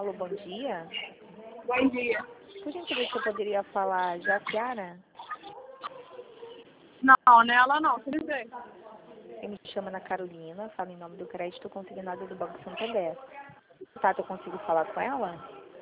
Alô, bom dia. Bom dia. Por gentileza, você poderia falar Jaciara? Não, não é ela não, tudo bem. Eu me chamo Ana Carolina, falo em nome do crédito consignado do Banco Santander. Tá, eu consigo falar com ela?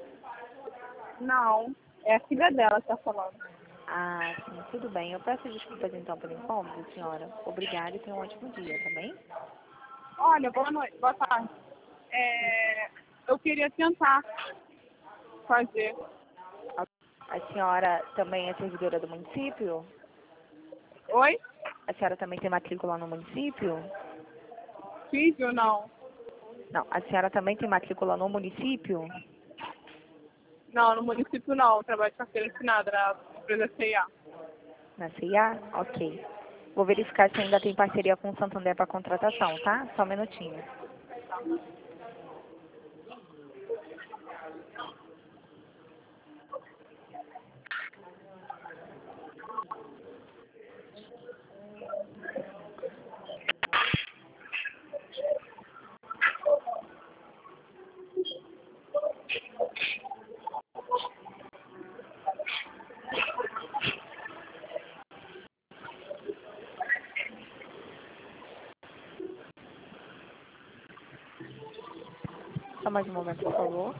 Não, é a filha dela que tá falando. Ah, sim, tudo bem. Eu peço desculpas então pelo incômodo, senhora. Obrigada e tenha um ótimo dia, tá bem? Olha, boa noite, boa tarde. Eu queria tentar fazer. A senhora também é servidora do município? Oi? A senhora também tem matrícula no município? Filho, não. Não, a senhora também tem matrícula no município? Não, no município não. Eu trabalho de carteira assinada na empresa CIA. Na CIA? Ok. Vou verificar se ainda tem parceria com o Santander para contratação, tá? Só um minutinho. Só mais um momento, por favor.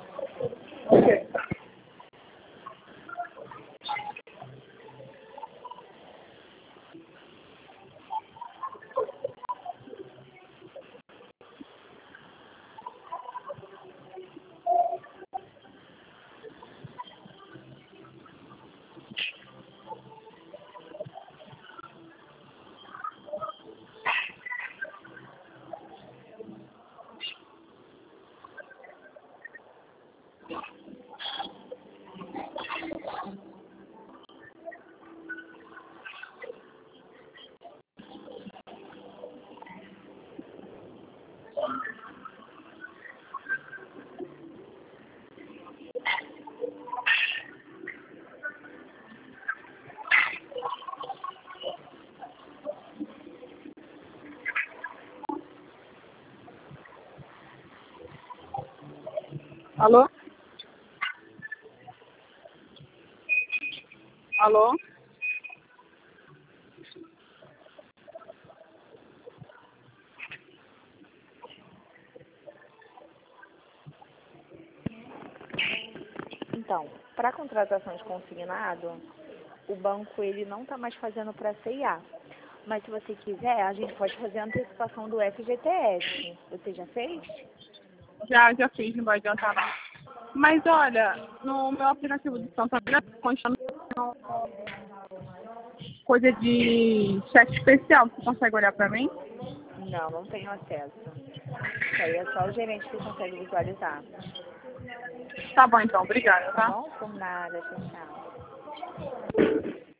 Alô? Alô? Então, para contratação de consignado, o banco ele não está mais fazendo para CIA. Mas se você quiser, a gente pode fazer a antecipação do FGTS. Você já fez? Já fiz, não vai adiantar não. Mas olha, no meu aplicativo do Santander, continua coisa de cheque especial. Você consegue olhar pra mim? Não, não tenho acesso. Isso aí é só o gerente que consegue visualizar. Tá bom então, obrigada, Tá tá? bom? Por nada, tchau, tchau.